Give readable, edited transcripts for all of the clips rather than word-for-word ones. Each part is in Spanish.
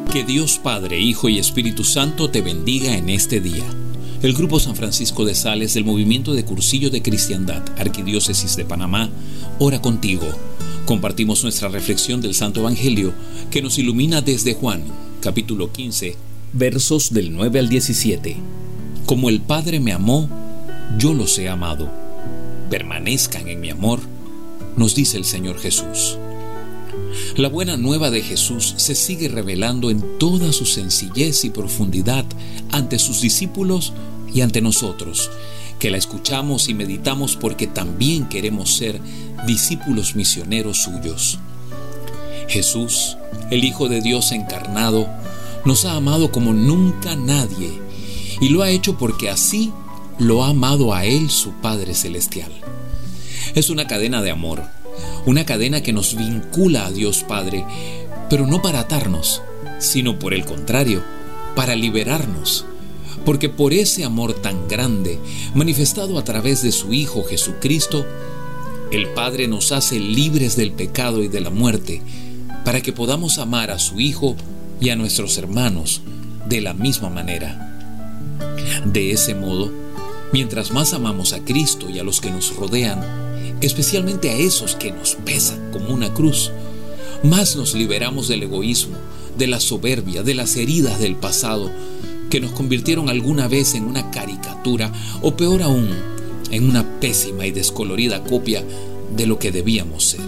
Que Dios Padre, Hijo y Espíritu Santo te bendiga en este día. El Grupo San Francisco de Sales del Movimiento de Cursillo de Cristiandad, Arquidiócesis de Panamá, ora contigo. Compartimos nuestra reflexión del Santo Evangelio que nos ilumina desde Juan, capítulo 15, versos del 9 al 17. Como el Padre me amó, yo los he amado. Permanezcan en mi amor, nos dice el Señor Jesús. La buena nueva de Jesús se sigue revelando en toda su sencillez y profundidad ante sus discípulos y ante nosotros, que la escuchamos y meditamos porque también queremos ser discípulos misioneros suyos. Jesús, el Hijo de Dios encarnado, nos ha amado como nunca nadie, y lo ha hecho porque así lo ha amado a Él su Padre Celestial. Es una cadena de amor, una cadena que nos vincula a Dios Padre, pero no para atarnos, sino por el contrario, para liberarnos, porque por ese amor tan grande, manifestado a través de su Hijo Jesucristo, el Padre nos hace libres del pecado y de la muerte, para que podamos amar a su Hijo y a nuestros hermanos de la misma manera. De ese modo, mientras más amamos a Cristo y a los que nos rodean, especialmente a esos que nos pesan como una cruz, más nos liberamos del egoísmo, de la soberbia, de las heridas del pasado que nos convirtieron alguna vez en una caricatura o peor aún, en una pésima y descolorida copia de lo que debíamos ser.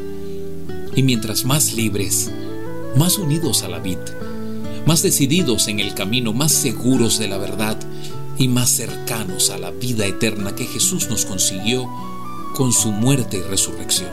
Y mientras más libres, más unidos a la vid, más decididos en el camino, más seguros de la verdad y más cercanos a la vida eterna que Jesús nos consiguió con su muerte y resurrección.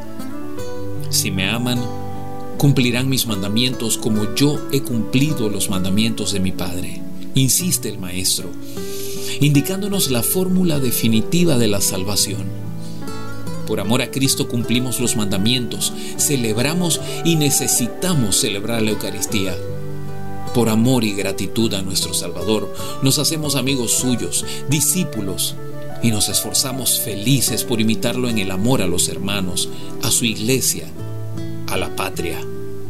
Si me aman, cumplirán mis mandamientos como yo he cumplido los mandamientos de mi Padre, insiste el Maestro, indicándonos la fórmula definitiva de la salvación. Por amor a Cristo cumplimos los mandamientos, celebramos y necesitamos celebrar la Eucaristía. Por amor y gratitud a nuestro Salvador, nos hacemos amigos suyos, discípulos, y nos esforzamos felices por imitarlo en el amor a los hermanos, a su iglesia, a la patria.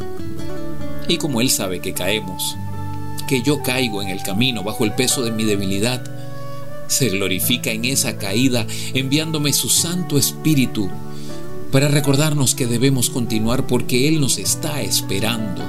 Y como Él sabe que caemos, que yo caigo en el camino bajo el peso de mi debilidad, se glorifica en esa caída enviándome su Santo Espíritu para recordarnos que debemos continuar porque Él nos está esperando,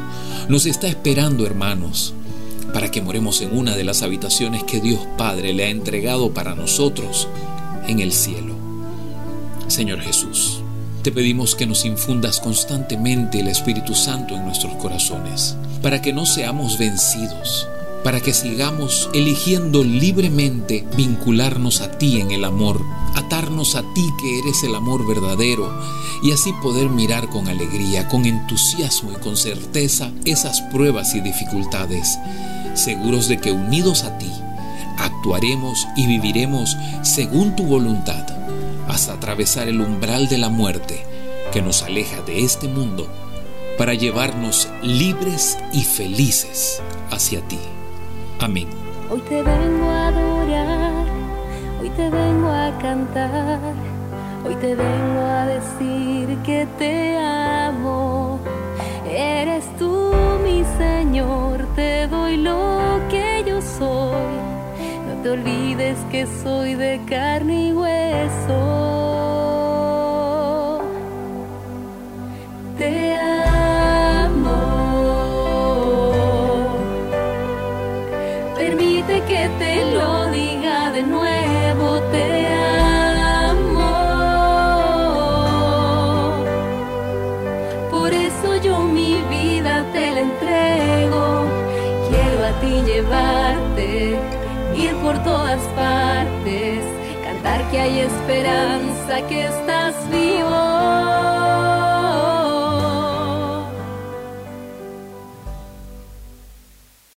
hermanos, para que moremos en una de las habitaciones que Dios Padre le ha entregado para nosotros en el cielo. Señor Jesús, te pedimos que nos infundas constantemente el Espíritu Santo en nuestros corazones, para que no seamos vencidos, para que sigamos eligiendo libremente vincularnos a ti en el amor, atarnos a ti que eres el amor verdadero, y así poder mirar con alegría, con entusiasmo y con certeza esas pruebas y dificultades, seguros de que unidos a ti, actuaremos y viviremos según tu voluntad, hasta atravesar el umbral de la muerte que nos aleja de este mundo, para llevarnos libres y felices hacia ti. Amén. Hoy te vengo a adorar, hoy te vengo a cantar, hoy te vengo a decir que te amo. Eres tú mi Señor, te doy lo que yo soy. No te olvides que soy de carne y hueso. Te amo. Permite que te lo diga de nuevo. Te amo. Por eso yo mi vida te la entrego. Quiero a ti llevarte, ir por todas partes, cantar que hay esperanza, que estás vivo.